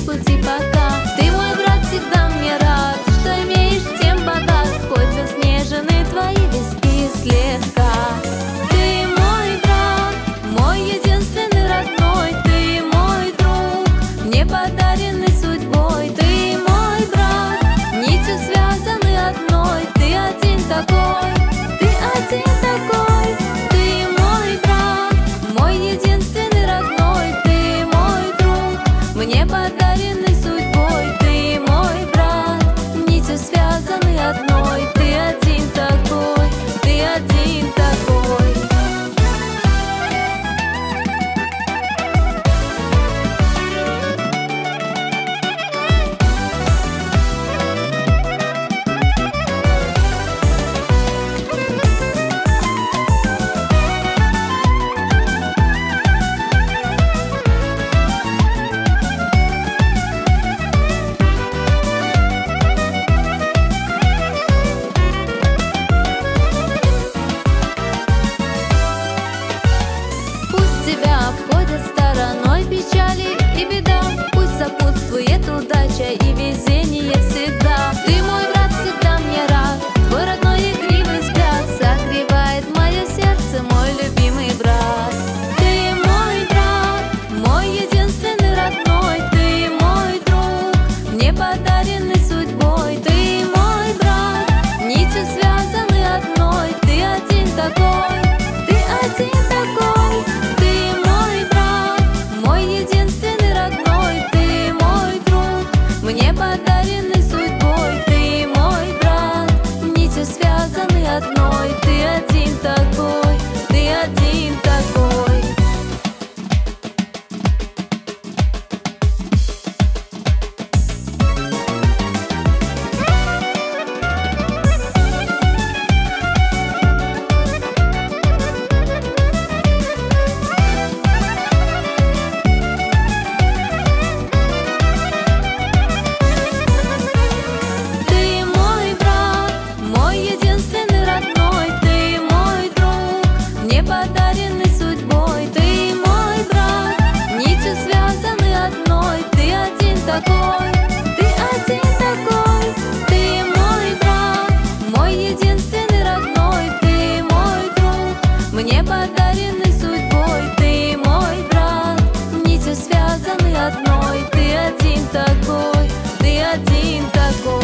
пути пока. Ты мой брат, всегда мне рад, что имеешь, тем богат, хоть заснежены твои виски слегка. Ты мой брат, мой единственный родной, ты мой друг, мне подаренный судьбой. Ты мой брат, нитью связаны одной, ты один такой, ты один такой. Ты мой брат, мой единственный родной, ты мой друг, мне подаренный судьбой. Ты мой брат, нитью связаны одной, ты один такой, ты один такой. Тебя обходят стороной печали и беда, пусть сопутствует удача и везение всегда. Ты мой брат, всегда мне рад, твой родной игривый взгляд согревает мое сердце, мой любимый брат. Ты мой брат, мой единственный родной, ты мой друг, мне подаренный судьбой. Ты мой брат, нитью связаны одной, ты один такой, ты один такой. Мне подаренный судьбой, ты мой брат, нитью связаны одной, ты один такой, ты один такой. Подаренный судьбой, ты мой брат, нитью связаны одной, ты один такой, ты один такой. Ты мой брат, мой единственный родной, ты мой друг, мне подаренный судьбой. Ты мой брат, нитью связаны одной, ты один такой, ты один такой.